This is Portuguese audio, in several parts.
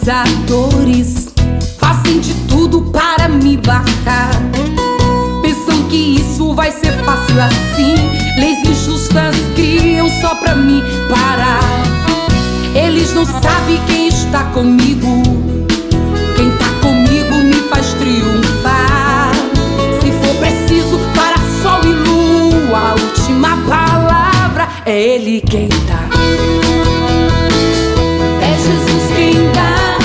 acusadores fazem de tudo para me barrar. Pensam que isso vai ser fácil assim. Leis injustas criam só pra me parar. Eles não sabem quem está comigo. Quem tá comigo me faz triunfar. Se for preciso para sol e lua, a última palavra é Ele quem dá. É Jesus quem dá.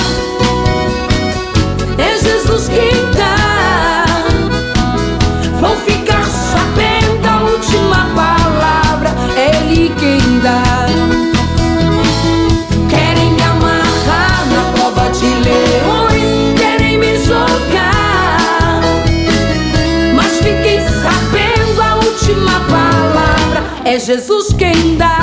É Jesus quem dá. Vão ficar sabendo a última palavra, é Ele quem dá. Querem me amarrar na cova de leões, querem me jogar, mas fiquem sabendo a última palavra, é Jesus quem dá.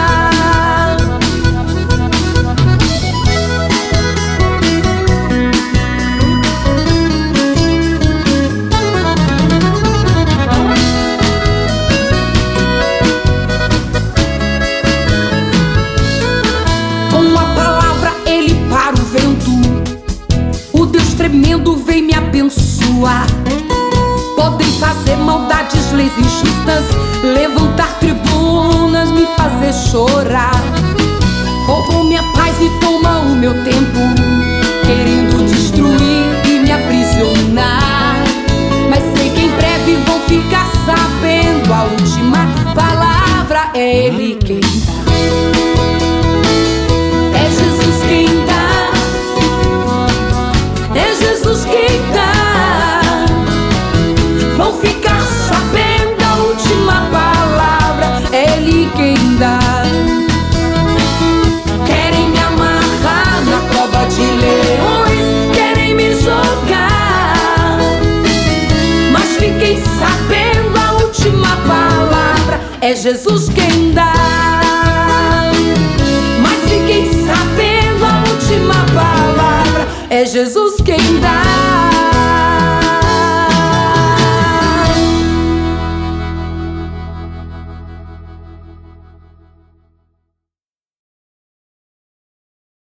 Tremendo vem me abençoar. Podem fazer maldades, leis injustas, levantar tribunas, me fazer chorar. Roubam minha paz e tomam o meu tempo, querendo destruir e me aprisionar. Mas sei que em breve vão ficar sabendo a última palavra, é Ele quem dá. É Jesus quem dá. É Jesus quem dá. Vão ficar sabendo a última palavra, é Ele quem dá. Querem me amarrar na cova de leões, querem me jogar, mas fiquem sabendo a última palavra, é Jesus quem dá. Mas fiquem sabendo a última palavra, é Jesus quem dá.